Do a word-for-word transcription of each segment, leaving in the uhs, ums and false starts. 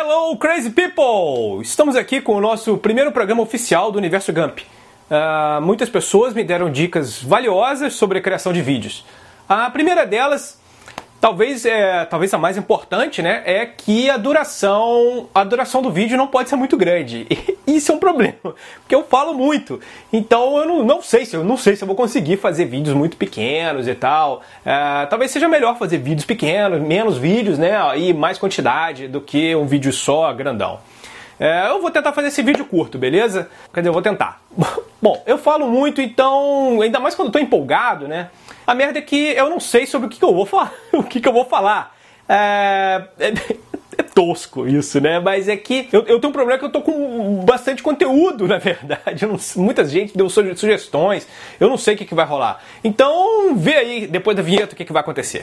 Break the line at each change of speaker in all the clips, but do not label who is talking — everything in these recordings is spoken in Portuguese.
Hello, crazy people! Estamos aqui com o nosso primeiro programa oficial do Universo Gump. Uh, muitas pessoas me deram dicas valiosas sobre a criação de vídeos. A primeira delas, talvez, é, talvez a mais importante, né, é que a duração, a duração do vídeo não pode ser muito grande. E isso é um problema, porque eu falo muito. Então eu não, não, sei, se, eu não sei se eu vou conseguir fazer vídeos muito pequenos e tal. Uh, talvez seja melhor fazer vídeos pequenos, menos vídeos, né, e mais quantidade do que um vídeo só grandão. É, eu vou tentar fazer esse vídeo curto, beleza? Quer dizer, eu vou tentar. Bom, eu falo muito, então, ainda mais quando eu tô empolgado, né? A merda é que eu não sei sobre o que, que eu vou falar. o que, que eu vou falar. É... é... é tosco isso, né? Mas é que eu, eu tenho um problema que eu tô com bastante conteúdo, na verdade. Eu não... Muita gente deu sugestões. Eu não sei o que, que vai rolar. Então, vê aí, depois da vinheta, o que, que vai acontecer.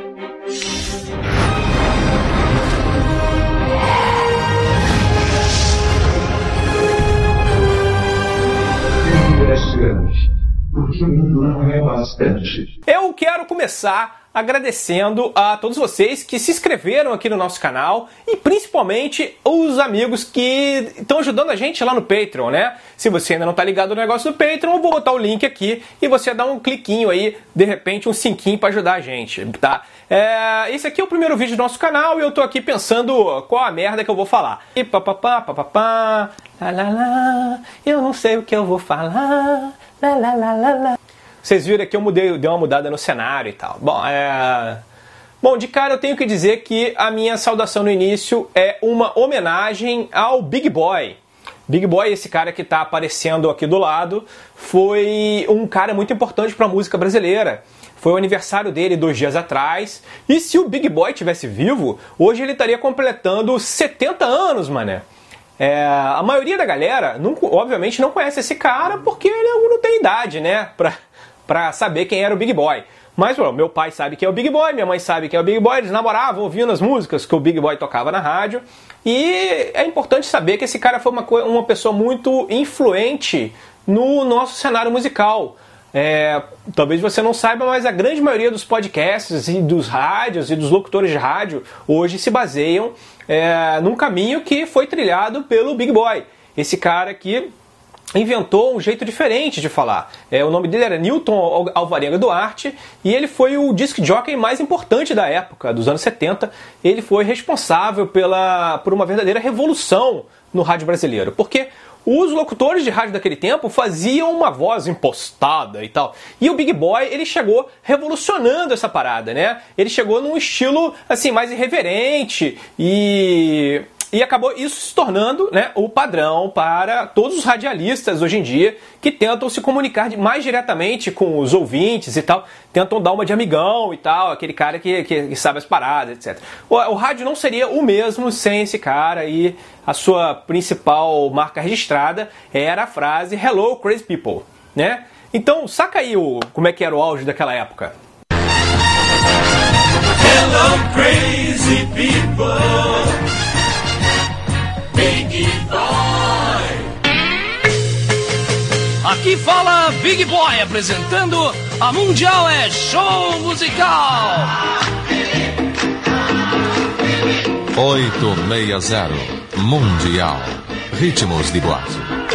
Porque o mundo não é bastante.
Eu quero começar agradecendo a todos vocês que se inscreveram aqui no nosso canal e principalmente os amigos que estão ajudando a gente lá no Patreon, né? Se você ainda não está ligado no negócio do Patreon, eu vou botar o link aqui e você dá um cliquinho aí, de repente um cinquinho para ajudar a gente, tá? É, esse aqui é o primeiro vídeo do nosso canal e eu tô aqui pensando qual a merda que eu vou falar. E papapá, papapá, lá, lá, lá, eu não sei o que eu vou falar, lá, lá, lá, lá, lá. Vocês viram que eu mudei, dei uma mudada no cenário e tal. Bom, é... Bom, de cara eu tenho que dizer que a minha saudação no início é uma homenagem ao Big Boy. Big Boy, esse cara que está aparecendo aqui do lado, foi um cara muito importante para a música brasileira. Foi o aniversário dele dois dias atrás. E se o Big Boy tivesse vivo, hoje ele estaria completando setenta anos, mané. É, a maioria da galera, não, obviamente, não conhece esse cara porque ele não tem idade, né? Pra, pra saber quem era o Big Boy. Mas, bom, meu pai sabe quem é o Big Boy, minha mãe sabe quem é o Big Boy, eles namoravam ouvindo as músicas que o Big Boy tocava na rádio. E é importante saber que esse cara foi uma, uma pessoa muito influente no nosso cenário musical. É, talvez você não saiba, mas a grande maioria dos podcasts e dos rádios e dos locutores de rádio hoje se baseiam é, num caminho que foi trilhado pelo Big Boy. Esse cara que inventou um jeito diferente de falar. É, o nome dele era Newton Alvarenga Duarte e ele foi o disc jockey mais importante da época, dos anos setenta. Ele foi responsável pela, por uma verdadeira revolução no rádio brasileiro, porque os locutores de rádio daquele tempo faziam uma voz impostada e tal. E o Big Boy, ele chegou revolucionando essa parada, né? Ele chegou num estilo, assim, mais irreverente e... E acabou isso se tornando, né, o padrão para todos os radialistas hoje em dia que tentam se comunicar mais diretamente com os ouvintes e tal, tentam dar uma de amigão e tal, aquele cara que, que, que sabe as paradas, etcétera. O, o rádio não seria o mesmo sem esse cara e a sua principal marca registrada era a frase Hello, crazy people, né? Então, saca aí o, como é que era o auge daquela época.
Hello, crazy people. Big Boy.
Aqui fala Big Boy apresentando a Mundial é Show Musical.
oito seis zero Mundial Ritmos de Boate.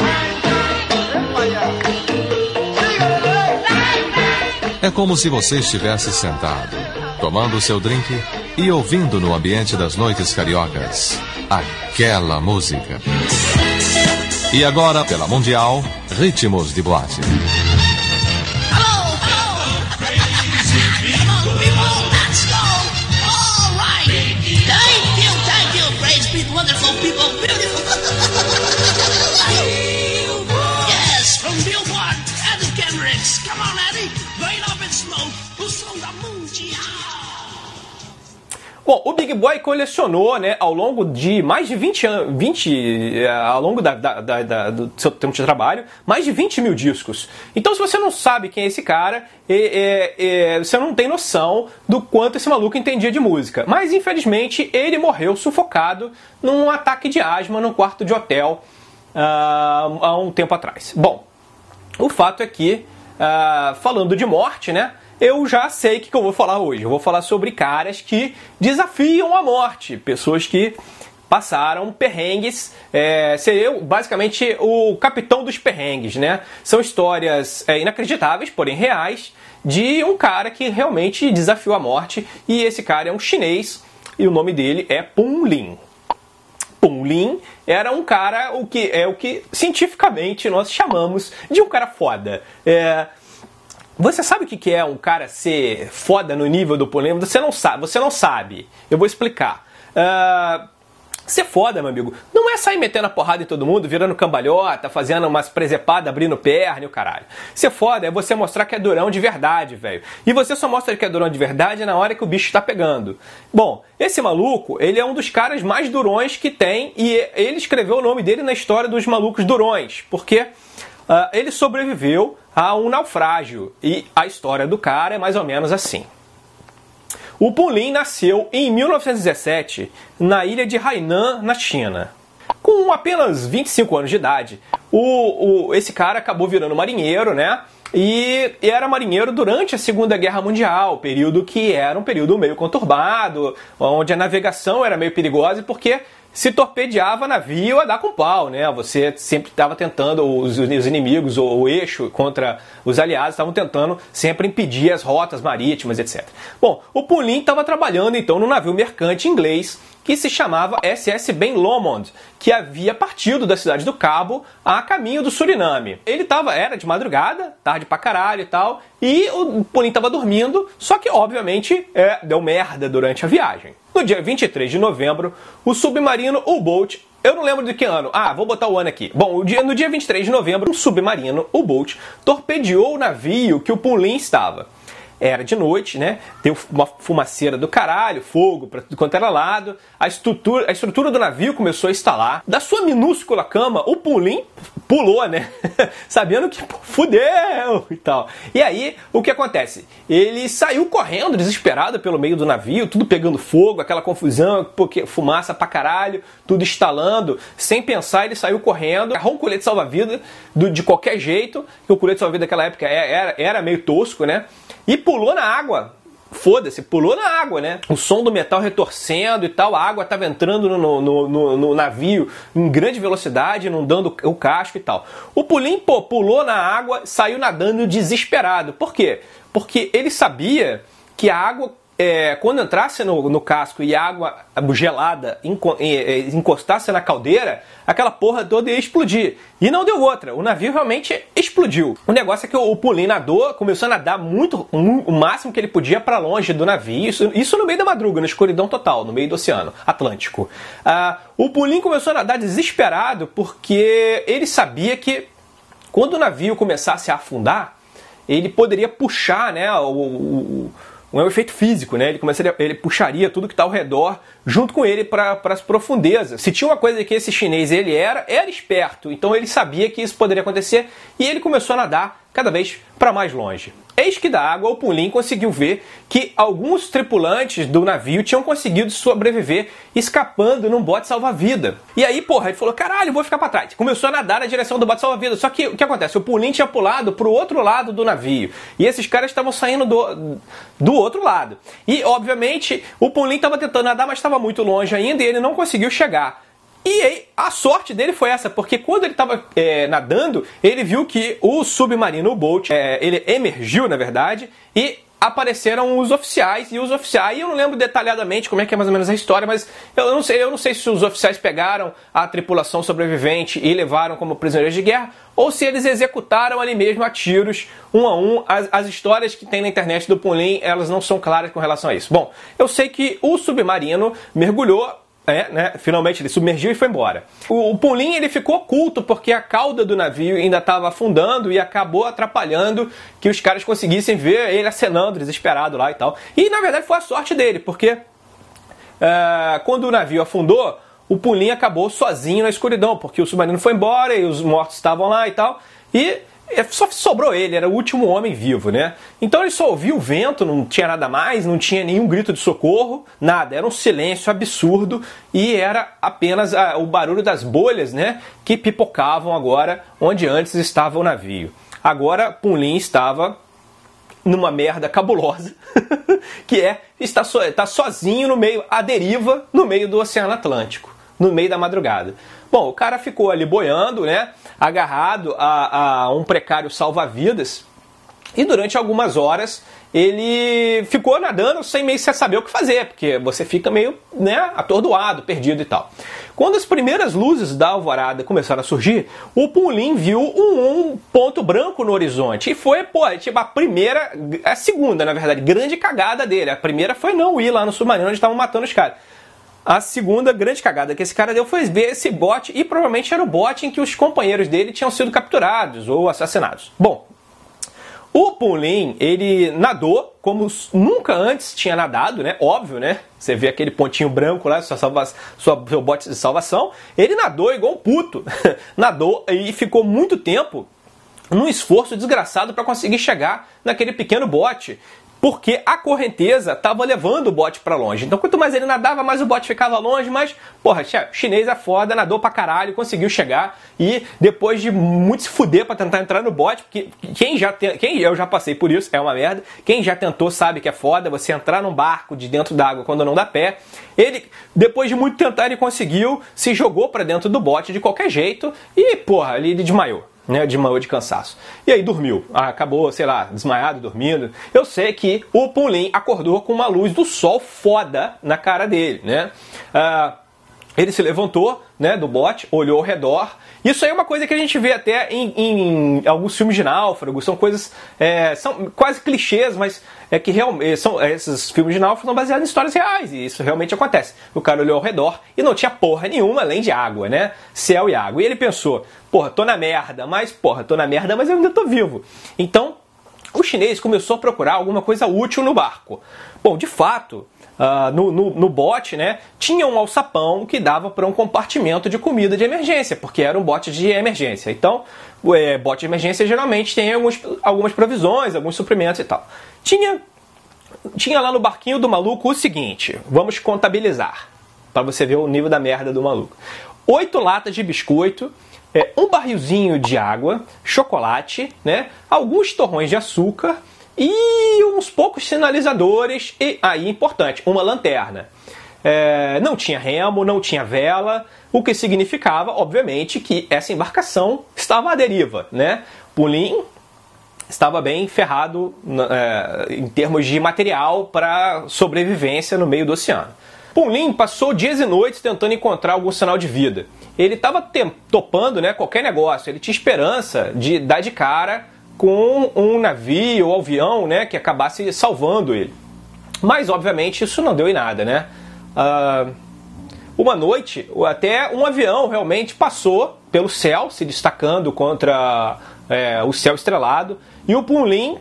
É como se você estivesse sentado, tomando seu drink e ouvindo no ambiente das noites cariocas aquela música. E agora, pela Mundial, Ritmos de Boate.
Bom, o Big Boy colecionou, né, ao longo de mais de vinte anos, vinte, ao longo da, da, da, da, do seu tempo de trabalho, mais de vinte mil discos. Então, se você não sabe quem é esse cara, é, é, é, você não tem noção do quanto esse maluco entendia de música. Mas, infelizmente, ele morreu sufocado num ataque de asma num quarto de hotel uh, há um tempo atrás. Bom, o fato é que, uh, falando de morte, né, eu já sei o que eu vou falar hoje. Eu vou falar sobre caras que desafiam a morte. Pessoas que passaram perrengues, é, seria basicamente o capitão dos perrengues, né? São histórias é, inacreditáveis, porém reais, de um cara que realmente desafiou a morte, e esse cara é um chinês, e o nome dele é Pun Lin. Pun Lin era um cara, o que é o que cientificamente nós chamamos de um cara foda. É, você sabe o que é um cara ser foda no nível do Pun Lin? Você não sabe, você não sabe. Eu vou explicar. Uh, ser foda, meu amigo, não é sair metendo a porrada em todo mundo, virando cambalhota, fazendo umas presepadas, abrindo perna e o caralho. Ser foda é você mostrar que é durão de verdade, velho. E você só mostra que é durão de verdade na hora que o bicho tá pegando. Bom, esse maluco, ele é um dos caras mais durões que tem, e ele escreveu o nome dele na história dos malucos durões, porque uh, ele sobreviveu a um naufrágio. E a história do cara é mais ou menos assim. O Pun Lin nasceu em mil novecentos e dezessete na ilha de Hainan, na China. Com apenas vinte e cinco anos de idade, o, o, esse cara acabou virando marinheiro, né? E era marinheiro durante a Segunda Guerra Mundial, período que era um período meio conturbado, onde a navegação era meio perigosa, porque se torpedeava navio a dar com pau, né? Você sempre estava tentando, os, os inimigos, ou o eixo contra os aliados, estavam tentando sempre impedir as rotas marítimas, etcétera. Bom, o Pun Lin estava trabalhando então no navio mercante inglês que se chamava S S Ben Lomond, que havia partido da cidade do Cabo a caminho do Suriname. Ele tava, era de madrugada, tarde pra caralho e tal, e o Pun Lin estava dormindo, só que obviamente é, deu merda durante a viagem. No dia vinte e três de novembro, o submarino U-Boat, eu não lembro de que ano, ah, vou botar o ano aqui. Bom, no dia vinte e três de novembro, um submarino U-Boat torpedeou o navio que o Pun Lin estava. Era de noite, né? Deu uma fumaceira do caralho, fogo pra tudo quanto era lado. A estrutura, a estrutura do navio começou a estalar. Da sua minúscula cama, o Pun Lin pulou, né? Sabendo que pô, fudeu e tal. E aí, o que acontece? Ele saiu correndo, desesperado pelo meio do navio, tudo pegando fogo, aquela confusão, porque fumaça pra caralho, tudo estalando. Sem pensar, ele saiu correndo, agarrou um colete salva-vida de qualquer jeito, que o colete salva-vida naquela época era, era meio tosco, né? E pulou na água. Foda-se, pulou na água, né? O som do metal retorcendo e tal, a água estava entrando no, no, no, no navio em grande velocidade, inundando o casco e tal. O Pun Lin, pô, pulou na água, saiu nadando desesperado. Por quê? Porque ele sabia que a água, é, quando entrasse no, no casco e a água gelada encostasse na caldeira, aquela porra toda ia explodir. E não deu outra, o navio realmente explodiu. O negócio é que o Pun Lin nadou, começou a nadar muito, um, o máximo que ele podia para longe do navio, isso, isso no meio da madruga, na escuridão total, no meio do Oceano Atlântico. Ah, o Pun Lin começou a nadar desesperado porque ele sabia que quando o navio começasse a afundar, ele poderia puxar, né, o... o um efeito físico, né? Ele começaria, ele puxaria tudo que está ao redor junto com ele para as profundezas. Se tinha uma coisa que esse chinês ele era, era esperto. Então ele sabia que isso poderia acontecer e ele começou a nadar cada vez para mais longe. Eis que da água o Pun Lin conseguiu ver que alguns tripulantes do navio tinham conseguido sobreviver escapando num bote salva-vida. E aí, porra, ele falou, caralho, vou ficar para trás. Começou a nadar na direção do bote salva-vida. Só que o que acontece? O Pun Lin tinha pulado pro outro lado do navio. E esses caras estavam saindo do, do outro lado. E, obviamente, o Pun Lin estava tentando nadar, mas estava muito longe ainda e ele não conseguiu chegar. E aí, a sorte dele foi essa, porque quando ele estava é, nadando, ele viu que o submarino U-Boat, é, ele emergiu, na verdade, e apareceram os oficiais, e os oficiais, eu não lembro detalhadamente como é que é mais ou menos a história, mas eu não sei, eu não sei se os oficiais pegaram a tripulação sobrevivente e levaram como prisioneiros de guerra, ou se eles executaram ali mesmo a tiros, um a um. As, as histórias que tem na internet do Pun Lin, elas não são claras com relação a isso. Bom, eu sei que o submarino mergulhou, É, né? Finalmente ele submergiu e foi embora. O, o Pun Lin ele ficou oculto porque a cauda do navio ainda estava afundando e acabou atrapalhando que os caras conseguissem ver ele acenando, desesperado lá e tal. E na verdade foi a sorte dele, porque uh, quando o navio afundou, o Pun Lin acabou sozinho na escuridão, porque o submarino foi embora e os mortos estavam lá e tal. E só sobrou ele, era o último homem vivo, né? Então ele só ouviu o vento, não tinha nada mais, não tinha nenhum grito de socorro, nada, era um silêncio absurdo e era apenas a, o barulho das bolhas, né, que pipocavam agora onde antes estava o navio. Agora Pun Lin estava numa merda cabulosa, que é estar so, tá sozinho no meio, à deriva, no meio do Oceano Atlântico. no meio da madrugada. Bom, o cara ficou ali boiando, né, agarrado a, a um precário salva-vidas, e durante algumas horas ele ficou nadando sem meio sem saber o que fazer, porque você fica meio, né, atordoado, perdido e tal. Quando as primeiras luzes da alvorada começaram a surgir, o Punlin viu um, um ponto branco no horizonte. E foi, pô, tipo, a primeira, a segunda, na verdade, grande cagada dele. A primeira foi não ir lá no submarino onde estavam matando os caras. A segunda grande cagada que esse cara deu foi ver esse bote, e provavelmente era o bote em que os companheiros dele tinham sido capturados ou assassinados. Bom, o Punlin, ele nadou como nunca antes tinha nadado, né? Óbvio, né? Você vê aquele pontinho branco lá, sua salva... sua... seu bote de salvação. Ele nadou igual um puto. Nadou e ficou muito tempo num esforço desgraçado para conseguir chegar naquele pequeno bote, porque a correnteza estava levando o bote para longe. Então, quanto mais ele nadava, mais o bote ficava longe. Mas, porra, chinês é foda, nadou pra caralho, conseguiu chegar. E depois de muito se fuder para tentar entrar no bote, porque quem já tem, quem eu já passei por isso, é uma merda. Quem já tentou sabe que é foda você entrar num barco de dentro d'água quando não dá pé. Ele, depois de muito tentar, ele conseguiu, se jogou para dentro do bote de qualquer jeito e, porra, ele desmaiou. Né, desmaiou de cansaço. E aí dormiu. Acabou, sei lá, desmaiado, dormindo. Eu sei que o Punlin acordou com uma luz do sol foda na cara dele, né? Ah, ele se levantou, né, do bote, olhou ao redor. Isso aí é uma coisa que a gente vê até em, em alguns filmes de náufragos. São coisas, é, são quase clichês, mas é que realmente são, esses filmes de náufragos são baseados em histórias reais, e isso realmente acontece. O cara olhou ao redor e não tinha porra nenhuma além de água, né? Céu e água. E ele pensou, porra, tô na merda, mas, porra, tô na merda, mas eu ainda tô vivo. Então, o chinês começou a procurar alguma coisa útil no barco. Bom, de fato, Uh, no, no, no bote, né, tinha um alçapão que dava para um compartimento de comida de emergência, porque era um bote de emergência. Então, o é, bote de emergência geralmente tem alguns, algumas provisões, alguns suprimentos e tal. Tinha, tinha lá no barquinho do maluco o seguinte, vamos contabilizar, para você ver o nível da merda do maluco. Oito latas de biscoito, é, um barrilzinho de água, chocolate, né, alguns torrões de açúcar, e uns poucos sinalizadores, e aí, importante, uma lanterna. É, não tinha remo, não tinha vela, o que significava, obviamente, que essa embarcação estava à deriva, né? Punlin estava bem ferrado é, em termos de material para sobrevivência no meio do oceano. Punlin passou dias e noites tentando encontrar algum sinal de vida. Ele estava topando, né, qualquer negócio, ele tinha esperança de dar de cara com um navio ou avião, né, que acabasse salvando ele. Mas, obviamente, isso não deu em nada, né? Uh, uma noite, até um avião realmente passou pelo céu, se destacando contra é, o céu estrelado, e o Punlin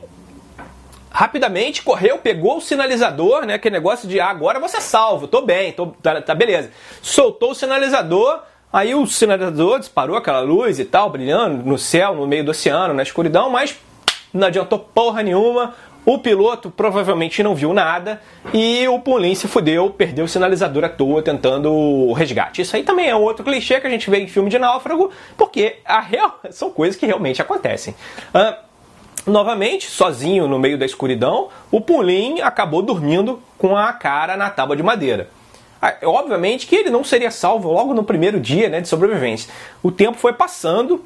rapidamente correu, pegou o sinalizador, né, aquele negócio de ah, agora você é salvo, tô bem, tô, tá, tá beleza. Soltou o sinalizador. Aí o sinalizador disparou aquela luz e tal, brilhando no céu, no meio do oceano, na escuridão, mas não adiantou porra nenhuma. O piloto provavelmente não viu nada e o Punlin se fudeu, perdeu o sinalizador à toa tentando o resgate. Isso aí também é outro clichê que a gente vê em filme de náufrago, porque a real... são coisas que realmente acontecem. Ah, novamente, sozinho no meio da escuridão, o Punlin acabou dormindo com a cara na tábua de madeira. Obviamente que ele não seria salvo logo no primeiro dia, né, de sobrevivência. O tempo foi passando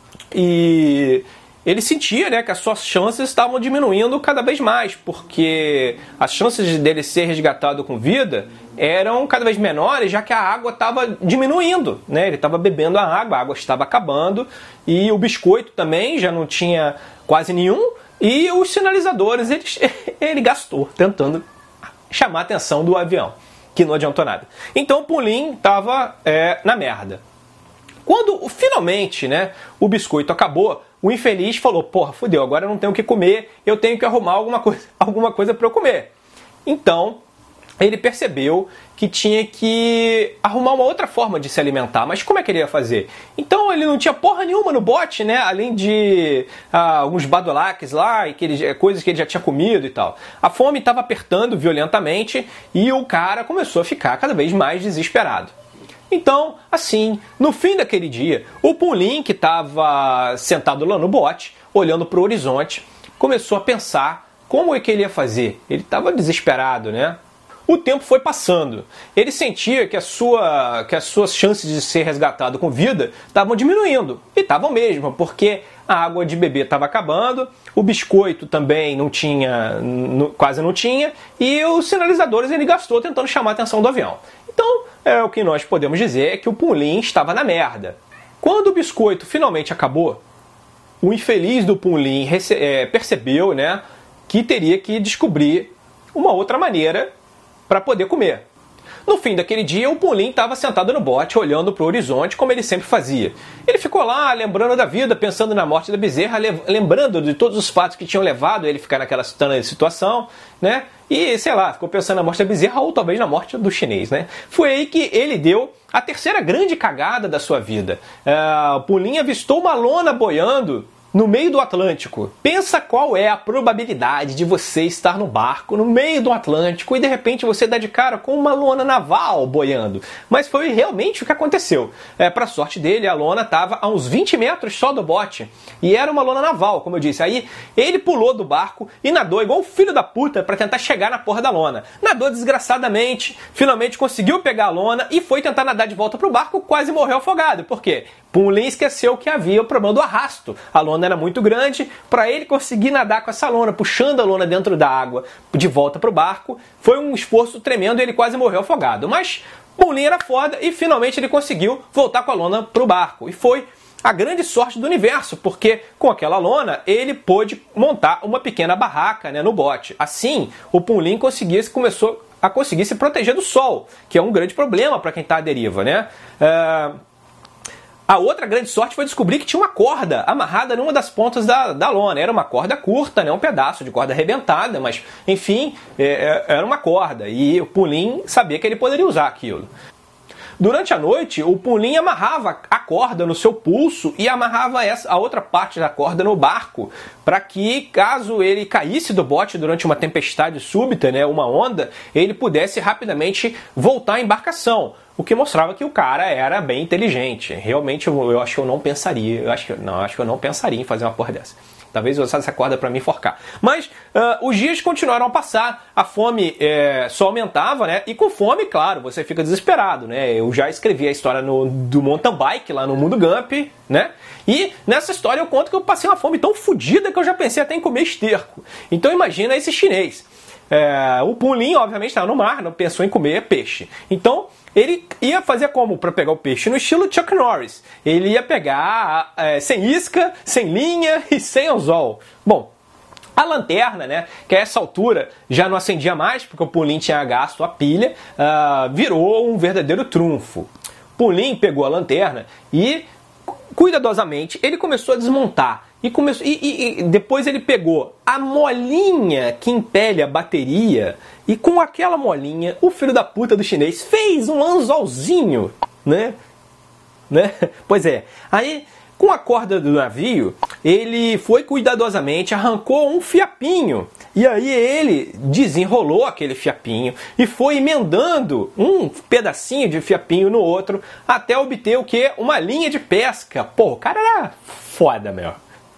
e ele sentia, né, que as suas chances estavam diminuindo cada vez mais, porque as chances dele ser resgatado com vida eram cada vez menores, já que a água estava diminuindo, né? Ele estava bebendo a água, a água estava acabando e o biscoito também já não tinha quase nenhum e os sinalizadores ele, ele gastou tentando chamar a atenção do avião, que não adiantou nada. Então o Punlin estava é, na merda. Quando finalmente, né, o biscoito acabou, o infeliz falou, porra, fudeu, agora eu não tenho o que comer, eu tenho que arrumar alguma coisa, alguma coisa para eu comer. Então ele percebeu que tinha que arrumar uma outra forma de se alimentar. Mas como é que ele ia fazer? Então ele não tinha porra nenhuma no bote, né? Além de ah, alguns badulaques lá, e que ele, coisas que ele já tinha comido e tal. A fome estava apertando violentamente e o cara começou a ficar cada vez mais desesperado. Então, assim, no fim daquele dia, o Punlin, que estava sentado lá no bote, olhando para o horizonte, começou a pensar como é que ele ia fazer. Ele estava desesperado, né? o tempo foi passando. Ele sentia que, a sua, que as suas chances de ser resgatado com vida estavam diminuindo. E estavam mesmo, porque a água de beber estava acabando, o biscoito também não tinha, não, quase não tinha, e os sinalizadores ele gastou tentando chamar a atenção do avião. Então, é, o que nós podemos dizer é que o Punlin estava na merda. Quando o biscoito finalmente acabou, o infeliz do Punlin rece- é, percebeu, né, que teria que descobrir uma outra maneira para poder comer. No fim daquele dia, o Punlin estava sentado no bote, olhando para o horizonte, como ele sempre fazia. Ele ficou lá, lembrando da vida, pensando na morte da bezerra, lembrando de todos os fatos que tinham levado ele a ficar naquela situação, né? E, sei lá, ficou pensando na morte da bezerra ou talvez na morte do chinês, né? Foi aí que ele deu a terceira grande cagada da sua vida. Uh, o Punlin avistou uma lona boiando no meio do Atlântico. Pensa qual é a probabilidade de você estar no barco no meio do Atlântico e de repente você dá de cara com uma lona naval boiando. Mas foi realmente o que aconteceu. É, para sorte dele, a lona estava a uns vinte metros só do bote. E era uma lona naval, como eu disse. Aí ele pulou do barco e nadou igual um filho da puta para tentar chegar na porra da lona. Nadou desgraçadamente, finalmente conseguiu pegar a lona e foi tentar nadar de volta pro barco, quase morreu afogado. Por quê? Punlin esqueceu que havia o problema do arrasto. A lona era muito grande, para ele conseguir nadar com essa lona, puxando a lona dentro da água de volta para o barco, foi um esforço tremendo e ele quase morreu afogado. Mas Punlin era foda e finalmente ele conseguiu voltar com a lona para o barco. E foi a grande sorte do universo, porque com aquela lona ele pôde montar uma pequena barraca, né, no bote. Assim, o Punlin conseguia, começou a conseguir se proteger do sol, que é um grande problema para quem está à deriva, né? Uh... A outra grande sorte foi descobrir que tinha uma corda amarrada numa das pontas da, da lona. Era uma corda curta, né? Um pedaço de corda arrebentada, mas, enfim, é, era uma corda. E o Punlin sabia que ele poderia usar aquilo. Durante a noite, o Punlin amarrava a corda no seu pulso e amarrava essa, a outra parte da corda no barco, para que, caso ele caísse do bote durante uma tempestade súbita, né, uma onda, ele pudesse rapidamente voltar à embarcação. O que mostrava que o cara era bem inteligente. Realmente, eu, eu acho que eu não pensaria. Eu acho que, não, acho que eu não pensaria em fazer uma porra dessa. Talvez eu usasse essa corda para me enforcar. Mas uh, os dias continuaram a passar. A fome é, só aumentava, né? E com fome, claro, você fica desesperado, né? Eu já escrevi a história no, do mountain bike lá no Mundo Gump, né? E nessa história eu conto que eu passei uma fome tão fodida que eu já pensei até em comer esterco. Então imagina esse chinês. É, o Punlin, obviamente, estava no mar, não pensou em comer peixe. Então ele ia fazer como para pegar o peixe? No estilo Chuck Norris. Ele ia pegar é, sem isca, sem linha e sem anzol. Bom, a lanterna, né, que a essa altura já não acendia mais, porque o Punlin tinha gasto a pilha, uh, virou um verdadeiro trunfo. Punlin pegou a lanterna e, cuidadosamente, ele começou a desmontar. E, começou, e, e, e depois ele pegou a molinha que impele a bateria e com aquela molinha, o filho da puta do chinês fez um anzolzinho, né? né? Pois é, aí com a corda do navio, ele foi cuidadosamente, arrancou um fiapinho e aí ele desenrolou aquele fiapinho e foi emendando um pedacinho de fiapinho no outro até obter o que? Uma linha de pesca. Pô, o cara era foda, meu.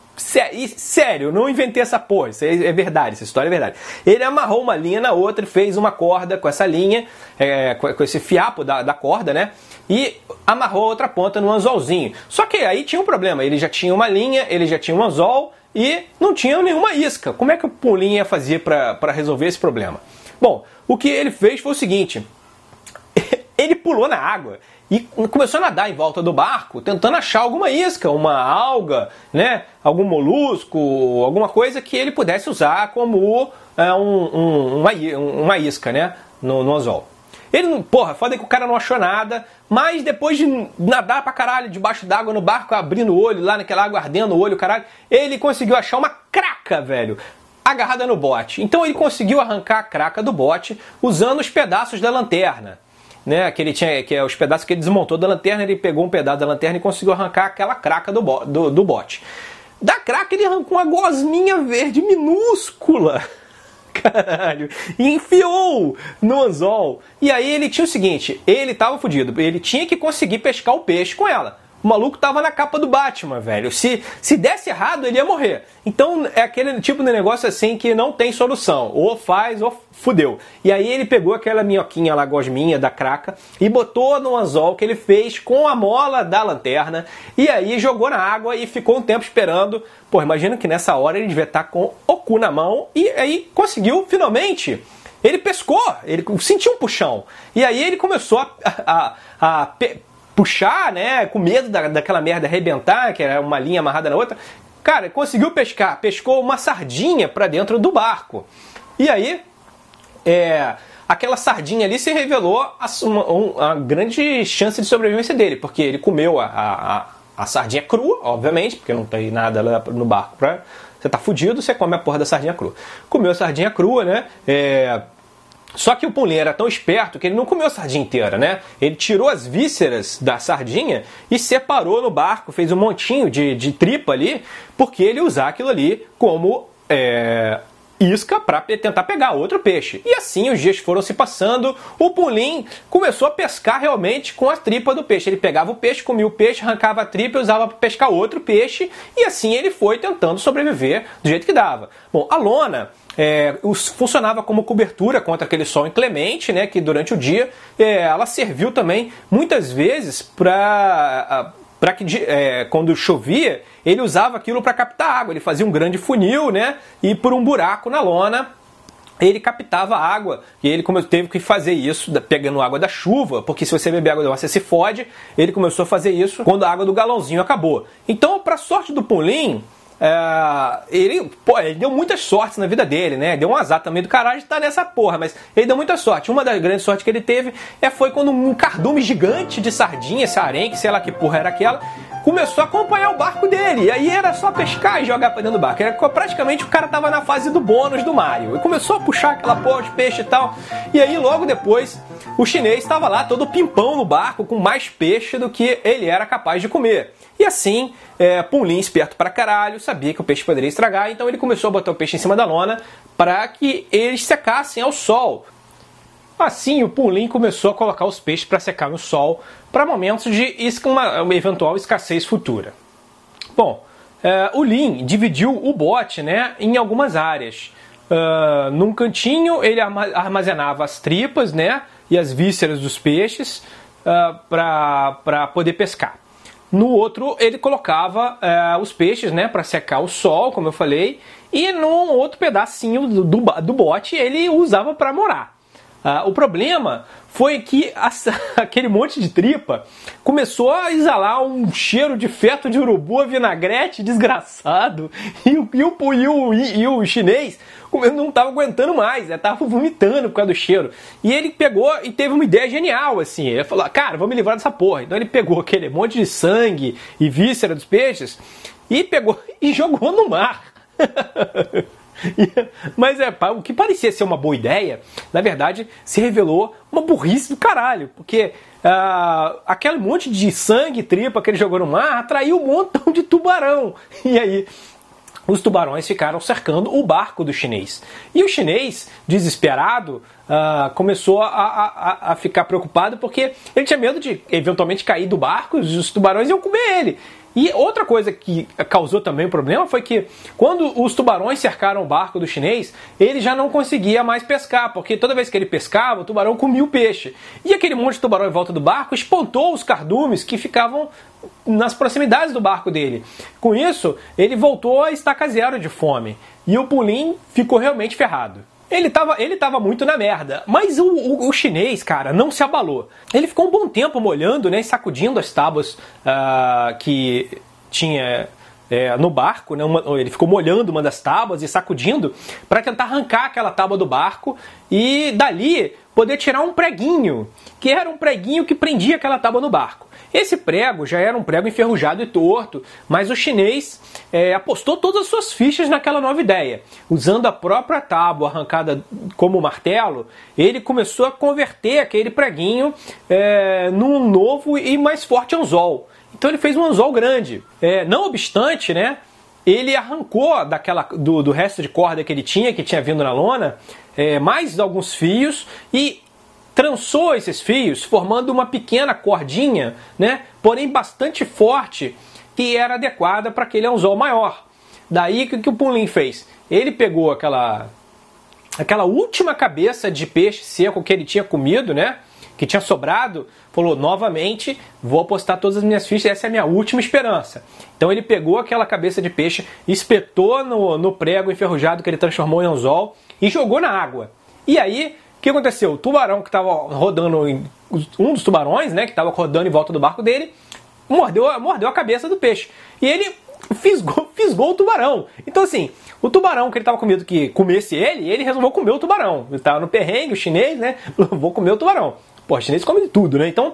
Sério, não inventei essa porra, isso é verdade, essa história é verdade. Ele amarrou uma linha na outra, fez uma corda com essa linha, é, com esse fiapo da, da corda, né? E amarrou a outra ponta no anzolzinho. Só que aí tinha um problema, ele já tinha uma linha, ele já tinha um anzol e não tinha nenhuma isca. Como é que o Punlin ia fazer para resolver esse problema? Bom, o que ele fez foi o seguinte, ele pulou na água e começou a nadar em volta do barco, tentando achar alguma isca, uma alga, né, algum molusco, alguma coisa que ele pudesse usar como é, um, um, uma, uma isca, né, no, no anzol. Ele, porra, foda que o cara não achou nada, mas depois de nadar pra caralho debaixo d'água no barco, abrindo o olho, lá naquela água ardendo o olho, caralho, ele conseguiu achar uma craca, velho, agarrada no bote. Então ele conseguiu arrancar a craca do bote usando os pedaços da lanterna. Né, que ele tinha, que é os pedaços que ele desmontou da lanterna, ele pegou um pedaço da lanterna e conseguiu arrancar aquela craca do, bo, do, do bote. Da craca ele arrancou uma gosminha verde minúscula, caralho, e enfiou no anzol. E aí ele tinha o seguinte, ele estava fudido, ele tinha que conseguir pescar o peixe com ela. O maluco tava na capa do Batman, velho. Se, se desse errado, ele ia morrer. Então é aquele tipo de negócio assim que não tem solução. Ou faz ou fudeu. E aí ele pegou aquela minhoquinha lá, gosminha da craca, e botou no anzol que ele fez com a mola da lanterna. E aí jogou na água e ficou um tempo esperando. Pô, imagina que nessa hora ele devia estar com o cu na mão. E aí conseguiu, finalmente. Ele pescou. Ele sentiu um puxão. E aí ele começou a... a, a, a puxar, né, com medo da, daquela merda arrebentar, que era uma linha amarrada na outra. Cara, conseguiu pescar, pescou uma sardinha pra dentro do barco. E aí, é, aquela sardinha ali se revelou a, uma, a grande chance de sobrevivência dele, porque ele comeu a, a, a sardinha crua, obviamente, porque não tem nada lá no barco pra... Você tá fudido, você come a porra da sardinha crua. Comeu a sardinha crua, né, é... Só que o Punlin era tão esperto que ele não comeu a sardinha inteira, né? Ele tirou as vísceras da sardinha e separou no barco, fez um montinho de, de tripa ali, porque ele ia usar aquilo ali como é, isca para tentar pegar outro peixe. E assim os dias foram se passando, o Punlin começou a pescar realmente com a tripa do peixe. Ele pegava o peixe, comia o peixe, arrancava a tripa e usava para pescar outro peixe, e assim ele foi tentando sobreviver do jeito que dava. Bom, a lona... É, funcionava como cobertura contra aquele sol inclemente, né, que durante o dia é, ela serviu também muitas vezes para para que é, quando chovia ele usava aquilo para captar água. Ele fazia um grande funil, né, e por um buraco na lona ele captava água, e ele teve que fazer isso pegando água da chuva, porque se você beber água da chuva você se fode. Ele começou a fazer isso quando a água do galãozinho acabou. Então, para sorte do Punlin, É, ele, pô, ele deu muitas sortes na vida dele, né? Deu um azar também do caralho de estar nessa porra, mas ele deu muita sorte. Uma das grandes sortes que ele teve é, foi quando um cardume gigante de sardinha, esse arenque, sei lá que porra era aquela, começou a acompanhar o barco dele. E aí era só pescar e jogar pra dentro do barco. Era, praticamente o cara tava na fase do bônus do Mario. E começou a puxar aquela porra de peixe e tal. E aí logo depois o chinês estava lá todo pimpão no barco com mais peixe do que ele era capaz de comer. E assim, é, Punlin, esperto pra caralho, sabia que o peixe poderia estragar, então ele começou a botar o peixe em cima da lona para que eles secassem ao sol. Assim, o Punlin começou a colocar os peixes para secar no sol para momentos de uma, uma eventual escassez futura. Bom, é, o Lin dividiu o bote, né, em algumas áreas. Uh, num cantinho ele armazenava as tripas, né, e as vísceras dos peixes uh, para poder pescar. No outro ele colocava uh, os peixes, né, para secar o sol, como eu falei, e num outro pedacinho do, do, do bote ele usava para morar. Uh, o problema foi que a, aquele monte de tripa começou a exalar um cheiro de feto de urubu a vinagrete desgraçado, e o, e o, e o, e o chinês não estava aguentando mais, estava vomitando por causa do cheiro. E ele pegou e teve uma ideia genial, assim, ele falou, cara, vamos me livrar dessa porra. Então ele pegou aquele monte de sangue e víscera dos peixes e pegou e jogou no mar. Mas é, o que parecia ser uma boa ideia, na verdade se revelou uma burrice do caralho, porque uh, aquele monte de sangue e tripa que ele jogou no mar atraiu um montão de tubarão, e aí os tubarões ficaram cercando o barco do chinês. E o chinês, desesperado, uh, começou a, a, a ficar preocupado porque ele tinha medo de eventualmente cair do barco e os tubarões iam comer ele. E outra coisa que causou também um problema foi que quando os tubarões cercaram o barco do chinês, ele já não conseguia mais pescar, porque toda vez que ele pescava, o tubarão comia o peixe. E aquele monte de tubarão em volta do barco espantou os cardumes que ficavam nas proximidades do barco dele. Com isso, ele voltou a estaca zero de fome. E o Punlin ficou realmente ferrado. Ele tava, ele tava muito na merda, mas o, o, o chinês, cara, não se abalou. Ele ficou um bom tempo molhando, né, e sacudindo as tábuas uh, que tinha é, no barco, né, uma, ele ficou molhando uma das tábuas e sacudindo para tentar arrancar aquela tábua do barco e dali poder tirar um preguinho, que era um preguinho que prendia aquela tábua no barco. Esse prego já era um prego enferrujado e torto, mas o chinês é, apostou todas as suas fichas naquela nova ideia. Usando a própria tábua arrancada como martelo, ele começou a converter aquele preguinho é, num novo e mais forte anzol. Então ele fez um anzol grande. É, não obstante, né, ele arrancou daquela, do, do resto de corda que ele tinha, que tinha vindo na lona, é, mais alguns fios e trançou esses fios, formando uma pequena cordinha, né, porém bastante forte, que era adequada para aquele anzol maior. Daí, o que, que o Punlin fez? Ele pegou aquela, aquela última cabeça de peixe seco que ele tinha comido, né? Que tinha sobrado, falou, novamente, vou apostar todas as minhas fichas, essa é a minha última esperança. Então ele pegou aquela cabeça de peixe, espetou no, no prego enferrujado que ele transformou em anzol e jogou na água. E aí, o que aconteceu? O tubarão que estava rodando, em, um dos tubarões, né, que estava rodando em volta do barco dele, mordeu, mordeu a cabeça do peixe. E ele fisgou, fisgou o tubarão. Então assim, o tubarão que ele estava com medo que comesse ele, ele resolveu comer o tubarão. Ele estava no perrengue, o chinês, né, vou comer o tubarão. Pô, o chinês come de tudo, né? Então,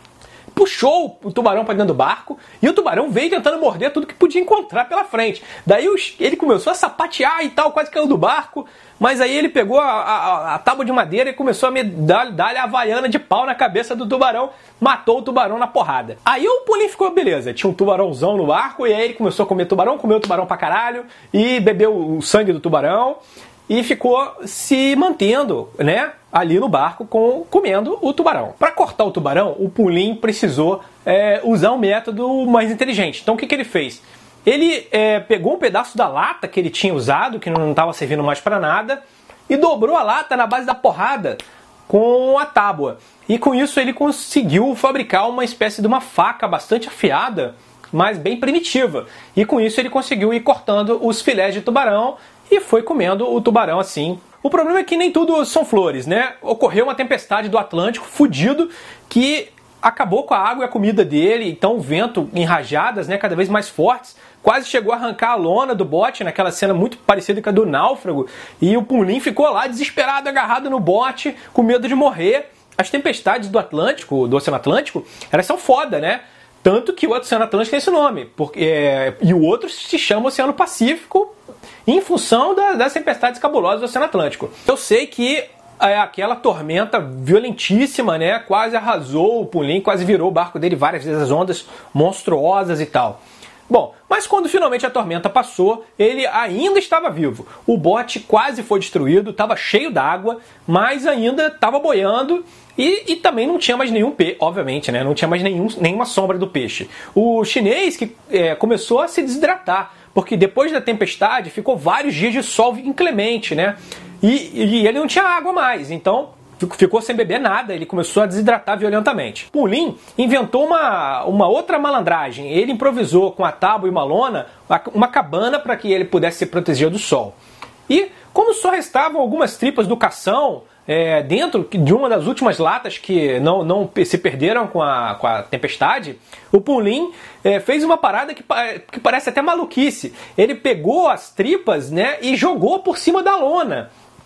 puxou o tubarão para dentro do barco e o tubarão veio tentando morder tudo que podia encontrar pela frente. Daí ele começou a sapatear e tal, quase caiu do barco, mas aí ele pegou a, a, a tábua de madeira e começou a me dar, dar a havaiana de pau na cabeça do tubarão, matou o tubarão na porrada. Aí o Punlin ficou, beleza, tinha um tubarãozão no barco e aí ele começou a comer tubarão, comeu o tubarão pra caralho e bebeu o sangue do tubarão e ficou se mantendo, né, ali no barco com, comendo o tubarão. Para cortar o tubarão, o Punlin precisou é, usar um método mais inteligente. Então o que, que ele fez? Ele é, pegou um pedaço da lata que ele tinha usado, que não estava servindo mais para nada, e dobrou a lata na base da porrada com a tábua. E com isso ele conseguiu fabricar uma espécie de uma faca bastante afiada, mas bem primitiva. E com isso ele conseguiu ir cortando os filés de tubarão e foi comendo o tubarão assim. O problema é que nem tudo são flores, né? Ocorreu uma tempestade do Atlântico fudido que acabou com a água e a comida dele, então o vento em rajadas, né, cada vez mais fortes, quase chegou a arrancar a lona do bote, naquela cena muito parecida com a do náufrago, e o Punlin ficou lá desesperado, agarrado no bote, com medo de morrer. As tempestades do Atlântico, do Oceano Atlântico, elas são foda, né? Tanto que o Oceano Atlântico tem esse nome, porque, é, e o outro se chama Oceano Pacífico, em função da, das tempestades cabulosas do Oceano Atlântico. Eu sei que é, aquela tormenta violentíssima, né, quase arrasou o Punlin, quase virou o barco dele várias vezes, as ondas monstruosas e tal. Bom, mas quando finalmente a tormenta passou, ele ainda estava vivo. O bote quase foi destruído, estava cheio d'água, mas ainda estava boiando e, e também não tinha mais nenhum peixe, obviamente, né? Não tinha mais nenhum, nenhuma sombra do peixe. O chinês que é, começou a se desidratar, porque depois da tempestade ficou vários dias de sol inclemente, né? E, e ele não tinha água mais, então ficou sem beber nada, ele começou a desidratar violentamente. Punlin inventou uma, uma outra malandragem. Ele improvisou com a tábua e uma lona uma cabana para que ele pudesse se proteger do sol. E como só restavam algumas tripas do cação é, dentro de uma das últimas latas que não, não se perderam com a, com a tempestade, o Punlin é, fez uma parada que, que parece até maluquice. Ele pegou as tripas, né, e jogou por cima da lona.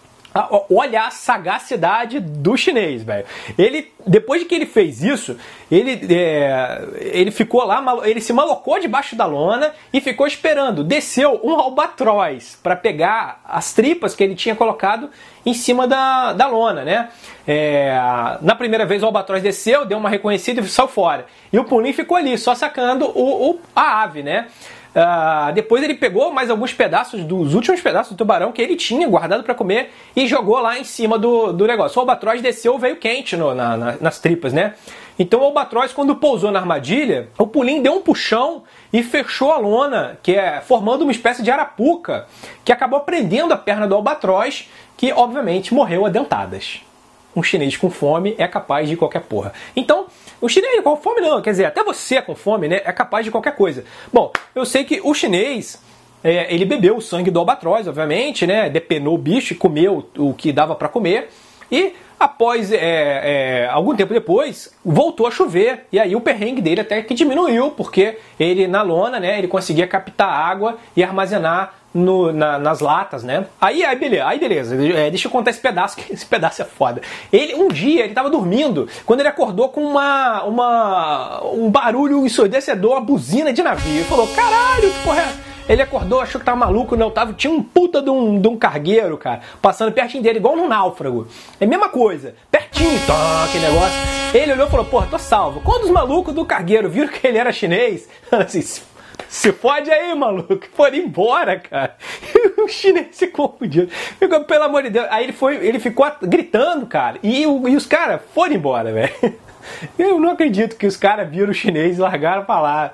Olha a sagacidade do chinês, velho. Ele, depois de que ele fez isso, ele, é, ele ficou lá, ele se malocou debaixo da lona e ficou esperando. Desceu um albatroz para pegar as tripas que ele tinha colocado em cima da, da lona, né? É, na primeira vez o albatroz desceu, deu uma reconhecida e saiu fora. E o Punlin ficou ali, só sacando o, o, a ave, né? Uh, depois ele pegou mais alguns pedaços dos últimos pedaços do tubarão que ele tinha guardado para comer e jogou lá em cima do, do negócio. O albatroz desceu, veio quente no, na, na, nas tripas, né? Então o albatroz, quando pousou na armadilha, o Punlin deu um puxão e fechou a lona, que é formando uma espécie de arapuca, que acabou prendendo a perna do albatroz, que obviamente morreu a dentadas. Um chinês com fome é capaz de qualquer porra. Então, o chinês com fome não, quer dizer, até você com fome, né, é capaz de qualquer coisa. Bom, eu sei que o chinês, é, ele bebeu o sangue do albatroz, obviamente, né, depenou o bicho e comeu o que dava para comer. E após, é, é, algum tempo depois, voltou a chover. E aí o perrengue dele até que diminuiu, porque ele na lona, né, ele conseguia captar água e armazenar No, na, nas latas, né? Aí, aí beleza, aí beleza. É, deixa eu contar esse pedaço, que esse pedaço é foda. Ele, um dia, ele tava dormindo, quando ele acordou com uma, uma um barulho ensurdecedor, uma buzina de navio. Ele falou, caralho, que porra é? Ele acordou, achou que tava maluco, não, tava, tinha um puta de um, de um cargueiro, cara, passando pertinho dele, igual num náufrago. É a mesma coisa, pertinho, tó, aquele negócio. Ele olhou e falou, porra, tô salvo. Quando os malucos do cargueiro viram que ele era chinês, assim, se fode aí, maluco. Foram embora, cara. O chinês se confundiu. Ficou, pelo amor de Deus. Aí ele, foi, ele ficou gritando, cara. E, e os caras foram embora, velho. Eu não acredito que os caras viram o chinês e largaram pra lá,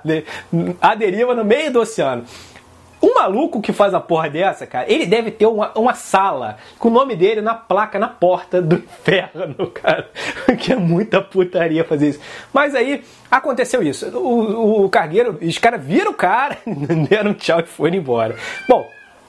a deriva no meio do oceano. O maluco que faz a porra dessa, cara, ele deve ter uma, uma sala com o nome dele na placa, na porta do inferno, cara. Que é muita putaria fazer isso. Mas aí, aconteceu isso. O, o cargueiro, os caras viram o cara, deram tchau e foram embora. Bom,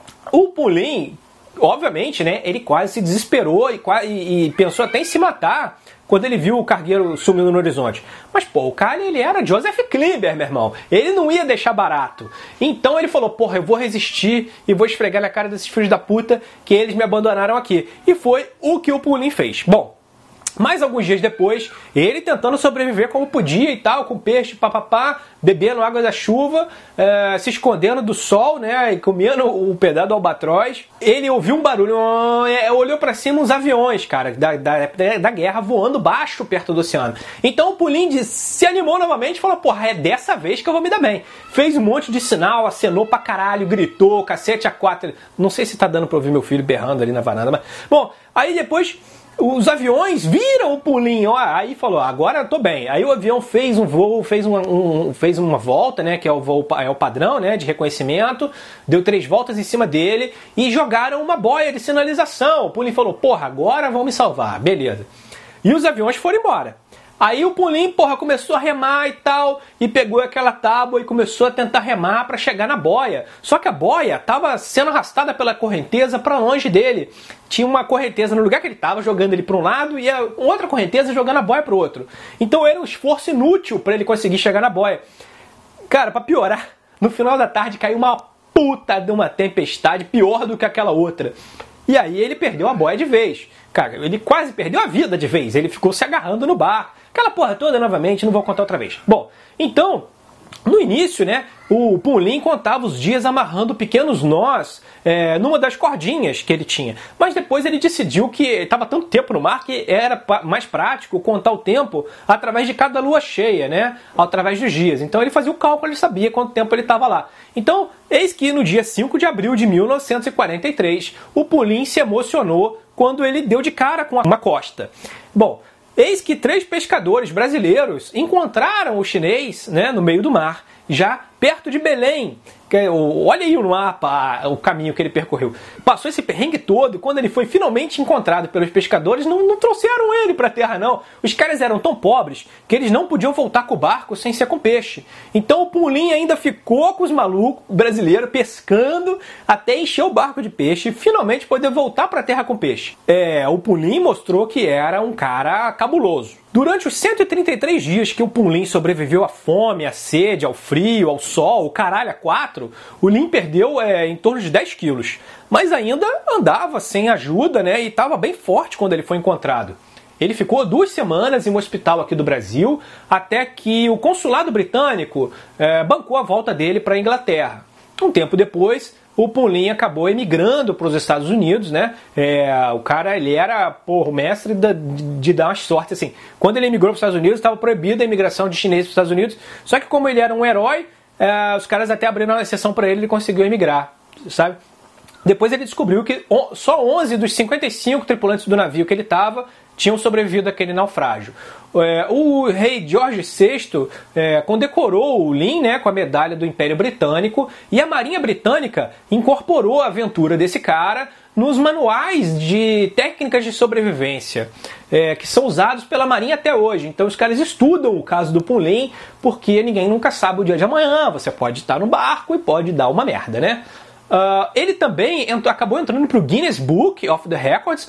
o Pulim, obviamente, né, ele quase se desesperou e, e, e pensou até em se matar quando ele viu o cargueiro sumindo no horizonte. Mas, pô, o cara, ele era Joseph Klimber, meu irmão. Ele não ia deixar barato. Então ele falou, porra, eu vou resistir e vou esfregar na cara desses filhos da puta que eles me abandonaram aqui. E foi o que o Pulim fez. Bom, mais alguns dias depois, ele tentando sobreviver como podia e tal, com peixe, papapá, bebendo água da chuva, é, se escondendo do sol, né, e comendo o pedaço do albatroz. Ele ouviu um barulho, é, olhou pra cima uns aviões, cara, da, da, da guerra voando baixo perto do oceano. Então o Pulim se animou novamente e falou, porra, é dessa vez que eu vou me dar bem. Fez um monte de sinal, acenou pra caralho, gritou, cacete a quatro. Não sei se tá dando pra ouvir meu filho berrando ali na varanda, mas... Bom, aí depois... Os aviões viram o Pulim, ó, aí falou, agora eu tô bem. Aí o avião fez um voo, fez uma, um, fez uma volta, né, que é o voo, é o padrão, né, de reconhecimento, deu três voltas em cima dele e jogaram uma boia de sinalização. O Pulim falou, porra, agora vão me salvar, beleza. E os aviões foram embora. Aí o Pulim, porra, começou a remar e tal, e pegou aquela tábua e começou a tentar remar para chegar na boia. Só que a boia estava sendo arrastada pela correnteza para longe dele. Tinha uma correnteza no lugar que ele estava, jogando ele para um lado, e a outra correnteza jogando a boia para o outro. Então era um esforço inútil para ele conseguir chegar na boia. Cara, para piorar, no final da tarde caiu uma puta de uma tempestade pior do que aquela outra. E aí ele perdeu a boia de vez. Cara, ele quase perdeu a vida de vez. Ele ficou se agarrando no bar. Aquela porra toda, novamente, não vou contar outra vez. Bom, então, no início, né, o Pulim contava os dias amarrando pequenos nós é, numa das cordinhas que ele tinha. Mas depois ele decidiu que estava tanto tempo no mar que era mais prático contar o tempo através de cada lua cheia, né, através dos dias. Então ele fazia o cálculo, ele sabia quanto tempo ele estava lá. Então, eis que no dia cinco de abril de mil novecentos e quarenta e três, o Pulim se emocionou quando ele deu de cara com uma costa. Bom, eis que três pescadores brasileiros encontraram o chinês, né, no meio do mar, já perto de Belém. Olha aí no mapa o caminho que ele percorreu. Passou esse perrengue todo e quando ele foi finalmente encontrado pelos pescadores, não, não trouxeram ele para a terra, não. Os caras eram tão pobres que eles não podiam voltar com o barco sem ser com peixe. Então o Pulim ainda ficou com os malucos brasileiros pescando até encher o barco de peixe e finalmente poder voltar para a terra com peixe. É, o Pulim mostrou que era um cara cabuloso. Durante os cento e trinta e três dias que o Pulim sobreviveu à fome, à sede, ao frio, ao sol, o caralho a quatro, o Lim perdeu é, em torno de dez quilos. Mas ainda andava sem ajuda, né, e estava bem forte quando ele foi encontrado. Ele ficou duas semanas em um hospital aqui do Brasil, até que o consulado britânico é, bancou a volta dele para a Inglaterra. Um tempo depois, o Pulim acabou emigrando para os Estados Unidos, né? É, o cara, ele era, porra, o mestre de, de dar umas sortes, assim. Quando ele emigrou para os Estados Unidos, estava proibida a imigração de chineses para os Estados Unidos. Só que como ele era um herói, é, os caras até abriram uma exceção para ele, ele conseguiu emigrar, sabe? Depois ele descobriu que só onze dos cinquenta e cinco tripulantes do navio que ele estava tinham sobrevivido àquele naufrágio. É, o rei George sexto é, condecorou o Lim, né, com a medalha do Império Britânico, e a Marinha Britânica incorporou a aventura desse cara nos manuais de técnicas de sobrevivência, é, que são usados pela Marinha até hoje. Então os caras estudam o caso do Pulim, porque ninguém nunca sabe o dia de amanhã. Você pode estar no barco e pode dar uma merda, né? Uh, ele também entrou, acabou entrando para o Guinness Book of the Records,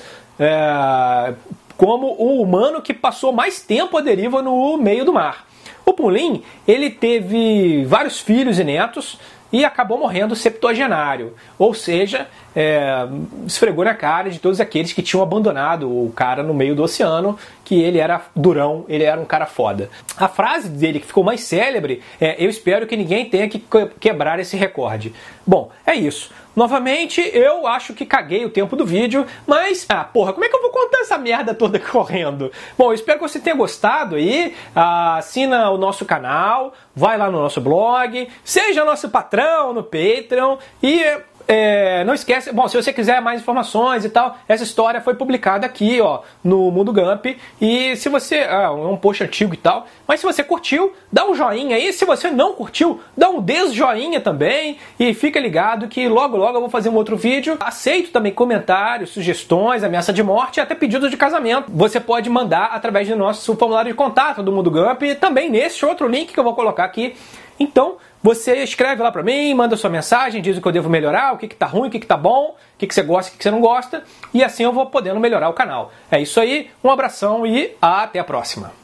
é, como o humano que passou mais tempo à deriva no meio do mar. O Pulim, ele teve vários filhos e netos e acabou morrendo septuagenário, ou seja, é, esfregou na cara de todos aqueles que tinham abandonado o cara no meio do oceano, que ele era durão, ele era um cara foda. A frase dele que ficou mais célebre é: eu espero que ninguém tenha que quebrar esse recorde. Bom, é isso. Novamente, eu acho que caguei o tempo do vídeo, mas, ah, porra, como é que eu vou contar essa merda toda correndo? Bom, eu espero que você tenha gostado aí, assina o nosso canal, vai lá no nosso blog, seja nosso patrão no Patreon, e É, não esquece, bom, se você quiser mais informações e tal, essa história foi publicada aqui, ó, no Mundo Gump. E se você, ah, é um post antigo e tal, mas se você curtiu, dá um joinha aí. Se você não curtiu, dá um desjoinha também. E fica ligado que logo logo eu vou fazer um outro vídeo. Aceito também comentários, sugestões, ameaça de morte e até pedidos de casamento. Você pode mandar através do nosso formulário de contato do Mundo Gump e também nesse outro link que eu vou colocar aqui. Então, você escreve lá pra mim, manda sua mensagem, diz o que eu devo melhorar, o que que tá ruim, o que que tá bom, o que que você gosta, o que que você não gosta, e assim eu vou podendo melhorar o canal. É isso aí, um abração e até a próxima.